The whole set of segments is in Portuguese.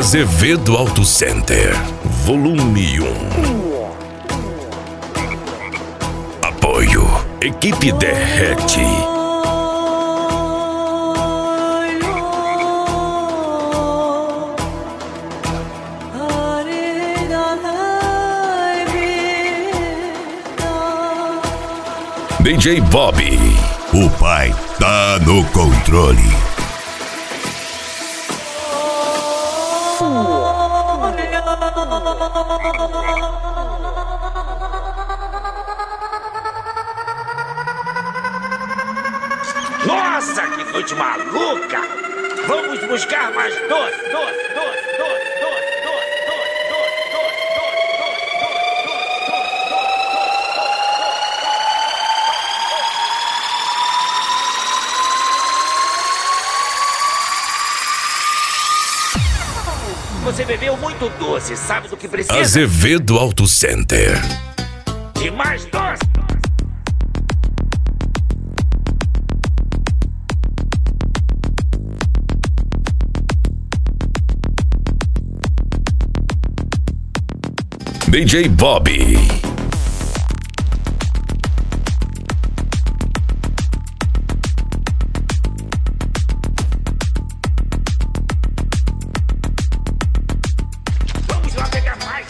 Azevedo Auto Center, volume 1. Apoio, equipe Derrete. DJ Bobby, o pai tá no controle. Nossa, que noite maluca! Vamos buscar mais doce. Você bebeu muito doce, sabe do que precisa? Azevedo Auto Center. E mais doce! DJ Bobby. Vamos lá pegar mais!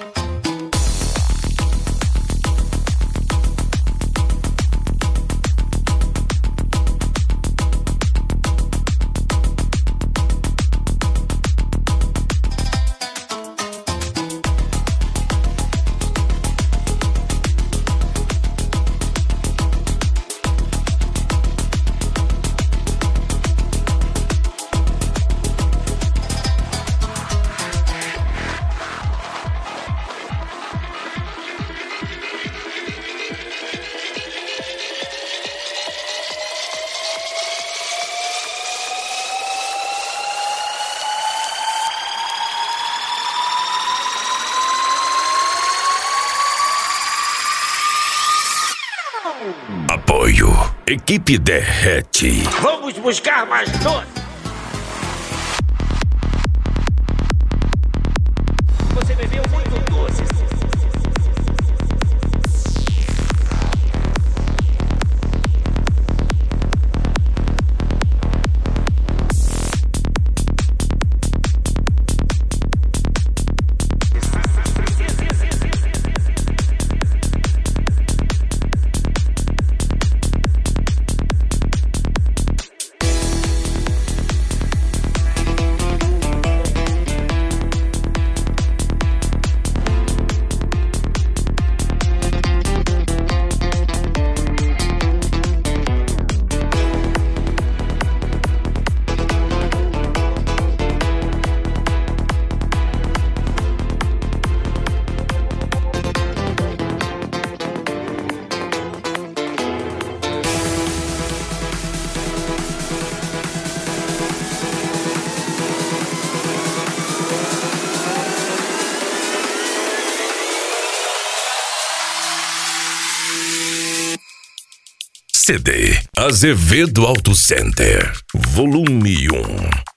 Apoio, equipe Derrete. Vamos buscar mais doce! Você bebeu muito doce. CD Azevedo Auto Center, volume 1.